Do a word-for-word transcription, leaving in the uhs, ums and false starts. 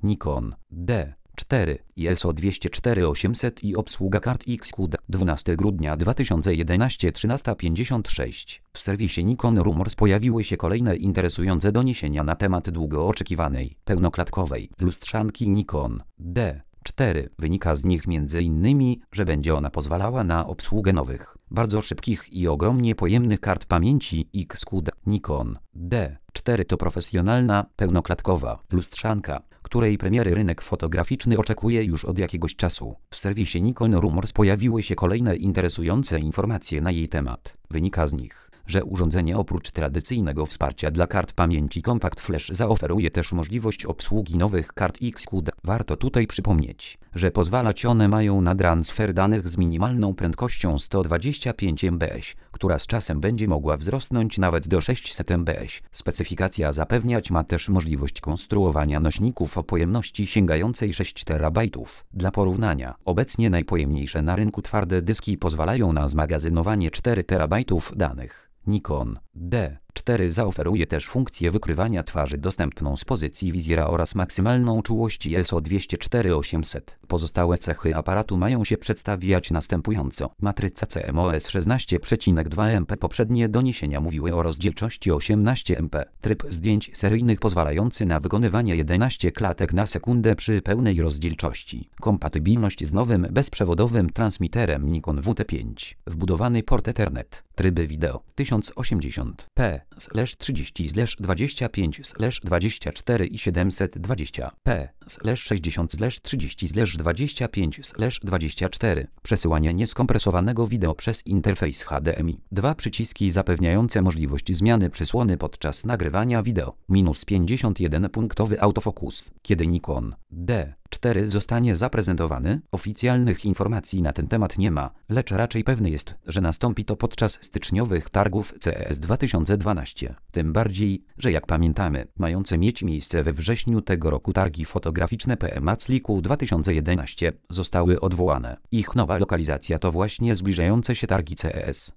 Nikon D cztery i S O dwieście cztery osiemset i obsługa kart X Q D. dwunastego grudnia dwa tysiące jedenastego trzynaста pięćdziesiąt sześć. W serwisie Nikon Rumors pojawiły się kolejne interesujące doniesienia na temat długo oczekiwanej, pełnoklatkowej lustrzanki Nikon D cztery. Wynika z nich między innymi, że będzie ona pozwalała na obsługę nowych, bardzo szybkich i ogromnie pojemnych kart pamięci X Q D. Nikon D cztery to profesjonalna, pełnoklatkowa lustrzanka, której premiery rynek fotograficzny oczekuje już od jakiegoś czasu. W serwisie Nikon Rumors pojawiły się kolejne interesujące informacje na jej temat. Wynika z nich, że urządzenie oprócz tradycyjnego wsparcia dla kart pamięci Compact Flash zaoferuje też możliwość obsługi nowych kart X Q D. Warto tutaj przypomnieć, że pozwalać one mają na transfer danych z minimalną prędkością sto dwadzieścia pięć megabitów, która z czasem będzie mogła wzrosnąć nawet do sześćset megabitów. Specyfikacja zapewniać ma też możliwość konstruowania nośników o pojemności sięgającej sześć terabajtów. Dla porównania, obecnie najpojemniejsze na rynku twarde dyski pozwalają na zmagazynowanie cztery terabajtów danych. Nikon D cztery zaoferuje też funkcję wykrywania twarzy dostępną z pozycji wizjera oraz maksymalną czułość S O dwieście cztery osiemset. Pozostałe cechy aparatu mają się przedstawiać następująco. Matryca C M O S szesnaście przecinek dwa megapikseles. Poprzednie doniesienia mówiły o rozdzielczości osiemnaście megapikseli. Tryb zdjęć seryjnych pozwalający na wykonywanie jedenaście klatek na sekundę przy pełnej rozdzielczości. Kompatybilność z nowym bezprzewodowym transmiterem Nikon W T pięć. Wbudowany port Ethernet. Tryby wideo tysiąc osiemdziesiąt p trzydzieści dwadzieścia pięć dwadzieścia cztery i siedemset dwadzieścia p sześćdziesiąt trzydzieści dwadzieścia pięć dwadzieścia cztery. Przesyłanie nieskompresowanego wideo przez interfejs H D M I. Dwa przyciski zapewniające możliwość zmiany przysłony podczas nagrywania wideo. Minus pięćdziesiąt jeden punktowy autofokus. Kiedy Nikon D cztery zostanie zaprezentowany, oficjalnych informacji na ten temat nie ma, lecz raczej pewne jest, że nastąpi to podczas styczniowych targów C E S dwa tysiące dwanaście. Tym bardziej, że jak pamiętamy, mające mieć miejsce we wrześniu tego roku targi fotograficzne P M A C L I K U dwa tysiące jedenaście zostały odwołane. Ich nowa lokalizacja to właśnie zbliżające się targi C E S.